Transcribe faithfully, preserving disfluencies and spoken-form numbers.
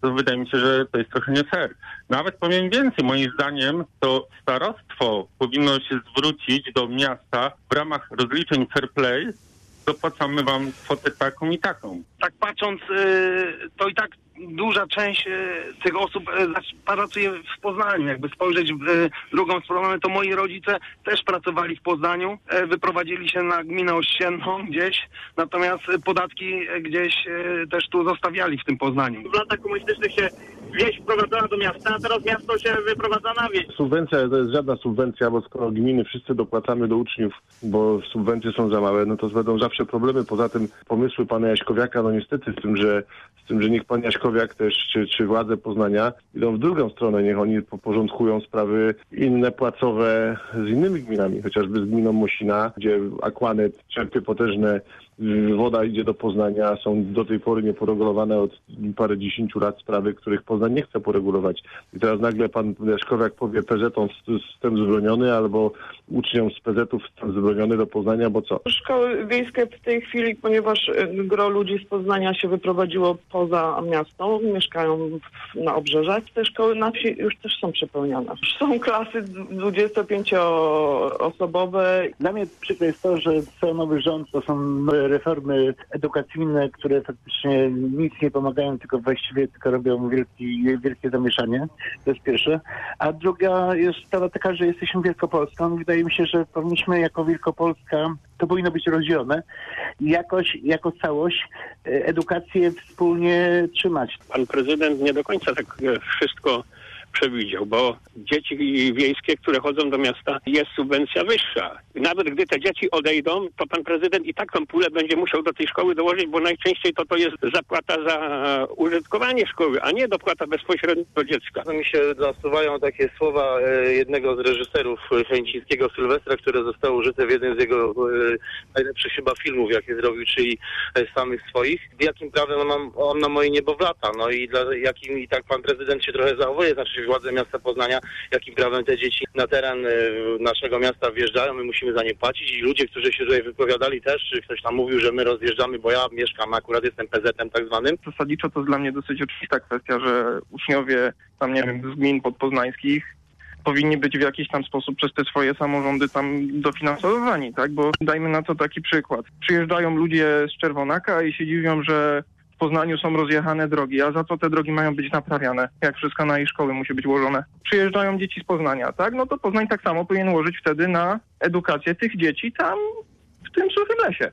to wydaje mi się, że to jest trochę nie fair. Nawet powiem więcej, moim zdaniem to starostwo powinno się zwrócić do miasta w ramach rozliczeń fair play, dopłacamy wam kwotę taką i taką. Tak patrząc, to i tak duża część tych osób pracuje w Poznaniu. Jakby spojrzeć w drugą stronę, to moi rodzice też pracowali w Poznaniu, wyprowadzili się na gminę ościenną gdzieś, natomiast podatki gdzieś też tu zostawiali w tym Poznaniu. W latach komunistycznych się wieś wprowadzała do miasta, a teraz miasto się wyprowadza na wieś. Subwencja to jest żadna subwencja, bo skoro gminy wszyscy dopłacamy do uczniów, bo subwencje są za małe, no to będą zawsze problemy. Poza tym pomysły pana Jaśkowiaka, no niestety z tym, że z tym, że niech pan Jaśkowiak też, czy, czy władze Poznania idą w drugą stronę, niech oni porządkują sprawy inne płacowe z innymi gminami, chociażby z gminą Mosina, gdzie Aquanet czerpie potężne, woda idzie do Poznania, są do tej pory nieporegulowane od parę dziesięciu lat sprawy, których Poznań nie chce poregulować. I teraz nagle pan Jaśkowiak powie P Z-om wstęp zabroniony, albo uczniom z P Z-ów wstęp zabroniony do Poznania, bo co? Szkoły wiejskie w tej chwili, ponieważ gro ludzi z Poznania się wyprowadziło poza miasto, mieszkają na obrzeżach, te szkoły na wsi już też są przepełnione. Są klasy dwudziestopięcioosobowe. Dla mnie przykre jest to, że co nowy rząd to są reformy edukacyjne, które faktycznie nic nie pomagają, tylko właściwie tylko robią wielki, wielkie zamieszanie. To jest pierwsze. A druga jest sprawa taka, że jesteśmy Wielkopolską. Wydaje mi się, że powinniśmy jako Wielkopolska, to powinno być rozdzielone, jakoś, jako całość edukację wspólnie trzymać. Pan prezydent nie do końca tak wszystko przewidział, bo dzieci wiejskie, które chodzą do miasta, jest subwencja wyższa. Nawet gdy te dzieci odejdą, to pan prezydent i tak tą pulę będzie musiał do tej szkoły dołożyć, bo najczęściej to to jest zapłata za użytkowanie szkoły, a nie dopłata bezpośrednio do dziecka. Mi się nasuwają takie słowa jednego z reżyserów chęcińskiego, Sylwestra, które zostały użyte w jednym z jego najlepszych chyba filmów, jakie zrobił, czyli Samych swoich. Jakim prawem on, mam, on na moje niebowlata? No i dla, jakim i tak pan prezydent się trochę zachowuje, znaczy władze miasta Poznania, jakim prawem te dzieci na teren naszego miasta wjeżdżają, my musimy za nie płacić i ludzie, którzy się tutaj wypowiadali też, czy ktoś tam mówił, że my rozjeżdżamy, bo ja mieszkam, akurat jestem P Z-em tak zwanym. Zasadniczo to jest dla mnie dosyć oczywista kwestia, że uczniowie tam, nie wiem, z gmin podpoznańskich powinni być w jakiś tam sposób przez te swoje samorządy tam dofinansowani, tak? Bo dajmy na to taki przykład. Przyjeżdżają ludzie z Czerwonaka i się dziwią, że w Poznaniu są rozjechane drogi, a za co te drogi mają być naprawiane? Jak wszystko na ich szkoły musi być ułożone? Przyjeżdżają dzieci z Poznania, tak? No to Poznań tak samo powinien łożyć wtedy na edukację tych dzieci tam w tym suchym lesie.